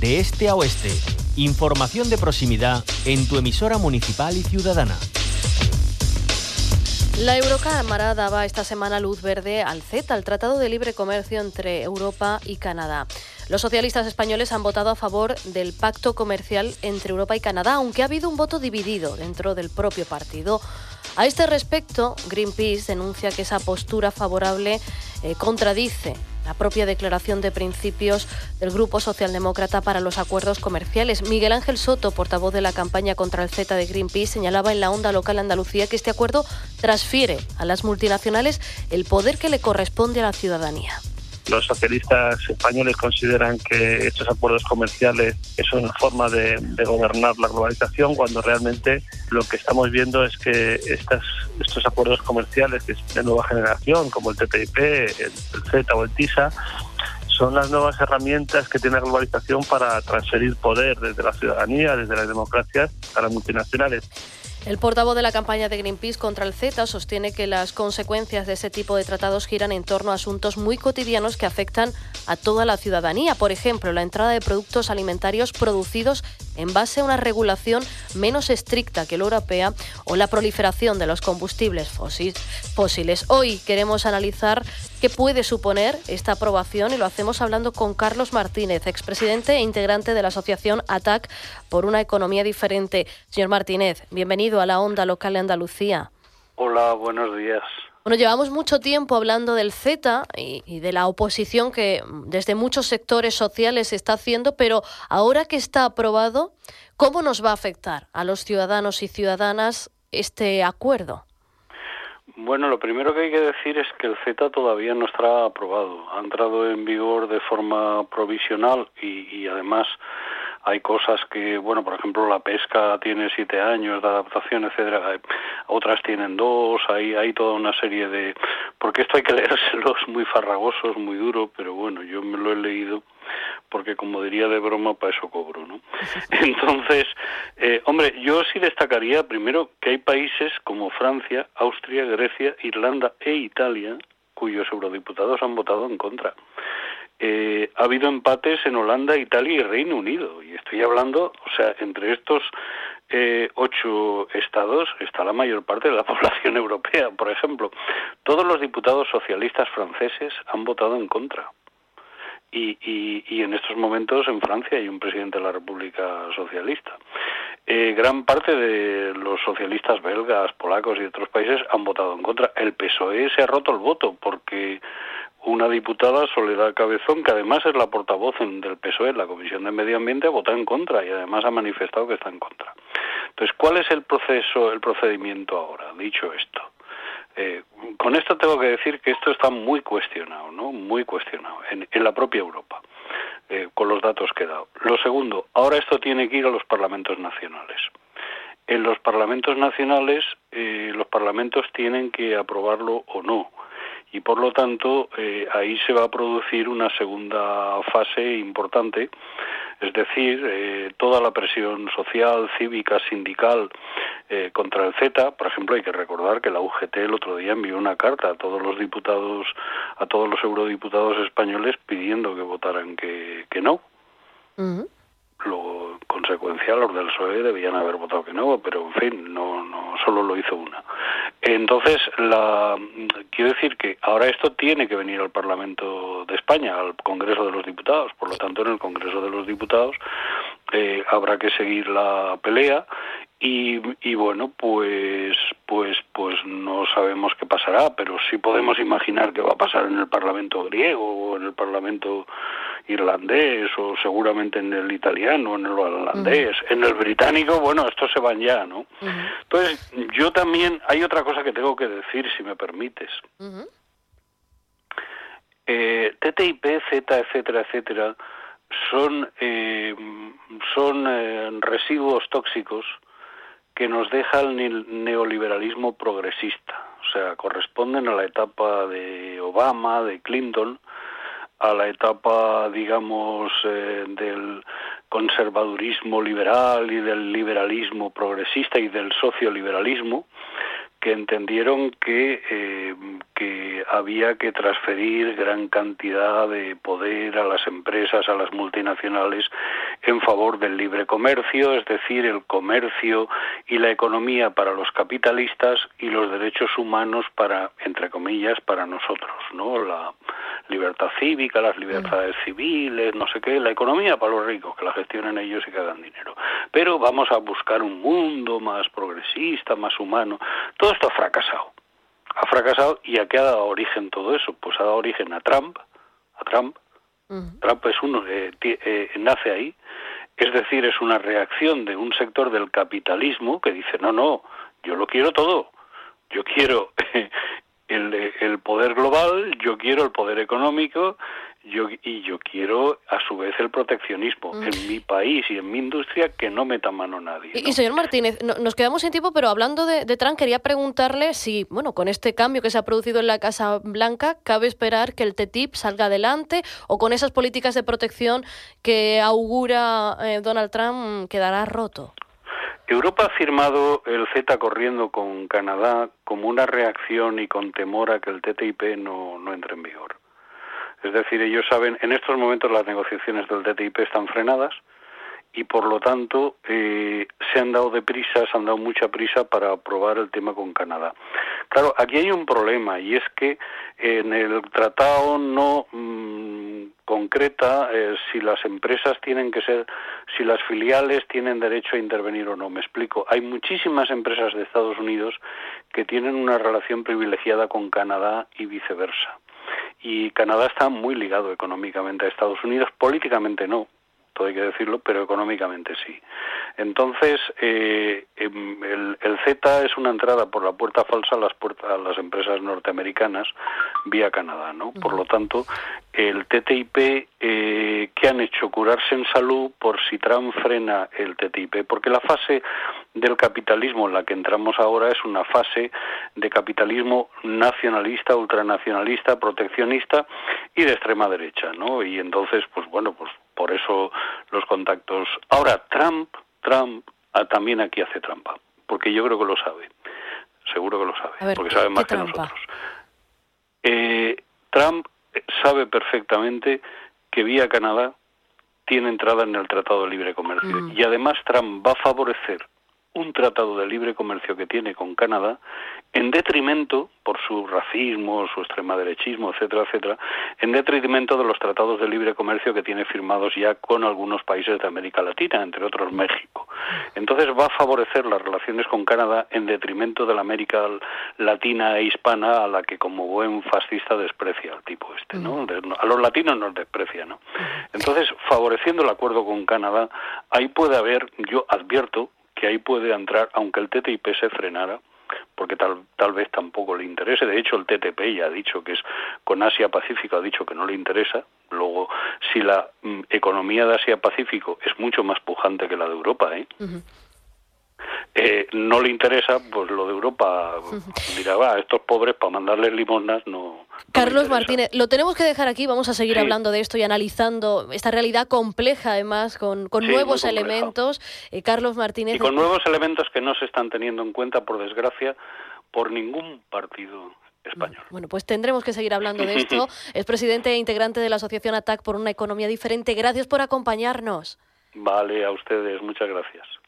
de este a oeste. Información de proximidad en tu emisora municipal y ciudadana. La Eurocámara daba esta semana luz verde al CETA, el Tratado de Libre Comercio entre Europa y Canadá. Los socialistas españoles han votado a favor del pacto comercial entre Europa y Canadá, aunque ha habido un voto dividido dentro del propio partido. A este respecto, Greenpeace denuncia que esa postura favorable contradice la propia declaración de principios del Grupo Socialdemócrata para los Acuerdos Comerciales. Miguel Ángel Soto, portavoz de la campaña contra el CETA de Greenpeace, señalaba en la Onda Local Andalucía que este acuerdo transfiere a las multinacionales el poder que le corresponde a la ciudadanía. Los socialistas españoles consideran que estos acuerdos comerciales es una forma de gobernar la globalización, cuando realmente lo que estamos viendo es que estos acuerdos comerciales de nueva generación, como el TTIP, el CETA o el TISA, son las nuevas herramientas que tiene la globalización para transferir poder desde la ciudadanía, desde las democracias, a las multinacionales. El portavoz de la campaña de Greenpeace contra el CETA sostiene que las consecuencias de ese tipo de tratados giran en torno a asuntos muy cotidianos que afectan a toda la ciudadanía. Por ejemplo, la entrada de productos alimentarios producidos en base a una regulación menos estricta que la europea o la proliferación de los combustibles fósiles. Hoy queremos analizar qué puede suponer esta aprobación y lo hacemos hablando con Carlos Martínez, expresidente e integrante de la asociación ATAC por una economía diferente. Señor Martínez, bienvenido a la Onda Local de Andalucía. Hola, buenos días. Bueno, llevamos mucho tiempo hablando del CETA y de la oposición que desde muchos sectores sociales se está haciendo, pero ahora que está aprobado, ¿cómo nos va a afectar a los ciudadanos y ciudadanas este acuerdo? Bueno, lo primero que hay que decir es que el CETA todavía no está aprobado. Ha entrado en vigor de forma provisional y además hay cosas que, bueno, por ejemplo, la pesca tiene 7 años de adaptación, etcétera. Otras tienen 2, hay toda una serie de... Porque esto hay que leérselos muy farragosos, muy duro, pero bueno, yo me lo he leído porque, como diría de broma, para eso cobro, ¿no? Entonces, hombre, yo sí destacaría primero que hay países como Francia, Austria, Grecia, Irlanda e Italia cuyos eurodiputados han votado en contra. Ha habido empates en Holanda, Italia y Reino Unido, y estoy hablando, o sea, entre estos 8 estados está la mayor parte de la población europea. Por ejemplo, todos los diputados socialistas franceses han votado en contra. Y en estos momentos en Francia hay un presidente de la República Socialista. Gran parte de los socialistas belgas, polacos y de otros países han votado en contra. El PSOE se ha roto el voto porque una diputada, Soledad Cabezón, que además es la portavoz del PSOE en la Comisión de Medio Ambiente, ha votado en contra y además ha manifestado que está en contra. Entonces, ¿cuál es el procedimiento ahora? Dicho esto, con esto tengo que decir que esto está muy cuestionado, ¿no? Muy cuestionado en la propia Europa, con los datos que he dado. Lo segundo, ahora esto tiene que ir a los parlamentos nacionales. En los parlamentos nacionales, los parlamentos tienen que aprobarlo o no. Y por lo tanto, ahí se va a producir una segunda fase importante, es decir, toda la presión social, cívica, sindical contra el CETA. Por ejemplo, hay que recordar que la UGT el otro día envió una carta a todos los diputados, a todos los eurodiputados españoles pidiendo que votaran que no. Uh-huh. Luego, en consecuencia, los del PSOE debían haber votado que no, pero en fin, no solo lo hizo una. Entonces, quiero decir que ahora esto tiene que venir al Parlamento de España, al Congreso de los Diputados. Por lo tanto, en el Congreso de los Diputados habrá que seguir la pelea y bueno, pues no sabemos qué pasará, pero sí podemos imaginar qué va a pasar en el Parlamento griego o en el Parlamento irlandés o seguramente en el italiano, en el holandés, en el británico. Bueno, estos se van ya, ¿no? Entonces, yo también, hay otra cosa que tengo que decir, si me permites. TTIP, CETA, etcétera, etcétera, son residuos tóxicos que nos deja el neoliberalismo progresista. O sea, corresponden a la etapa de Obama, de Clinton, a la etapa, digamos, del conservadurismo liberal y del liberalismo progresista y del socioliberalismo, que entendieron que había que transferir gran cantidad de poder a las empresas, a las multinacionales, en favor del libre comercio, es decir, el comercio y la economía para los capitalistas y los derechos humanos para, entre comillas, para nosotros, ¿no? La libertad cívica, las libertades civiles, no sé qué, la economía para los ricos, que la gestionen ellos y que hagan dinero. Pero vamos a buscar un mundo más progresista, más humano. Todo esto ha fracasado. Ha fracasado, ¿y a qué ha dado origen todo eso? Pues ha dado origen a Trump. Trump es uno que nace ahí, es decir, es una reacción de un sector del capitalismo que dice, no, yo lo quiero todo, yo quiero el poder global, yo quiero el poder económico, yo quiero a su vez el proteccionismo en mi país y en mi industria, que no meta mano nadie, ¿no? Y señor Martínez, nos quedamos sin tiempo, pero hablando de Trump, quería preguntarle si, bueno, con este cambio que se ha producido en la Casa Blanca, ¿cabe esperar que el TTIP salga adelante o con esas políticas de protección que augura Donald Trump quedará roto? Europa ha firmado el CETA corriendo con Canadá como una reacción y con temor a que el TTIP no entre en vigor. Es decir, ellos saben, en estos momentos las negociaciones del TTIP están frenadas y por lo tanto se han dado mucha prisa para aprobar el tema con Canadá. Claro, aquí hay un problema y es que en el tratado no concreta si las empresas si las filiales tienen derecho a intervenir o no. Me explico. Hay muchísimas empresas de Estados Unidos que tienen una relación privilegiada con Canadá y viceversa. Y Canadá está muy ligado económicamente a Estados Unidos, políticamente no, todo hay que decirlo, pero económicamente sí. Entonces, el CETA es una entrada por la puerta falsa a las empresas norteamericanas vía Canadá, ¿no? Por lo tanto, el TTIP, ¿qué han hecho? Curarse en salud por si Trump frena el TTIP, porque la fase del capitalismo en la que entramos ahora es una fase de capitalismo nacionalista, ultranacionalista, proteccionista y de extrema derecha, ¿no? Y entonces, pues por eso los contactos. Ahora, Trump también aquí hace trampa, porque yo creo que lo sabe, seguro que lo sabe, a ver, porque sabe más que nosotros. Trump sabe perfectamente que vía Canadá tiene entrada en el Tratado de Libre Comercio y además Trump va a favorecer un tratado de libre comercio que tiene con Canadá en detrimento, por su racismo, su extremaderechismo, etcétera, etcétera, en detrimento de los tratados de libre comercio que tiene firmados ya con algunos países de América Latina, entre otros México. Entonces va a favorecer las relaciones con Canadá en detrimento de la América Latina e hispana, a la que como buen fascista desprecia al tipo este, ¿no? A los latinos nos desprecia, ¿no? Entonces, favoreciendo el acuerdo con Canadá, ahí puede haber, yo advierto, que ahí puede entrar, aunque el TTIP se frenara, porque tal vez tampoco le interese. De hecho, el TTP ya ha dicho que es con Asia-Pacífico, ha dicho que no le interesa. Luego, si la economía de Asia-Pacífico es mucho más pujante que la de Europa, no le interesa, pues lo de Europa dirá, estos pobres para mandarles limosnas no. Carlos Martínez, lo tenemos que dejar aquí, vamos a seguir hablando de esto y analizando esta realidad compleja, además, con nuevos elementos. Carlos Martínez. Y con nuevos elementos que no se están teniendo en cuenta, por desgracia, por ningún partido español. Bueno, pues tendremos que seguir hablando de esto. Es presidente e integrante de la asociación ATAC por una economía diferente. Gracias por acompañarnos. Vale, a ustedes, muchas gracias.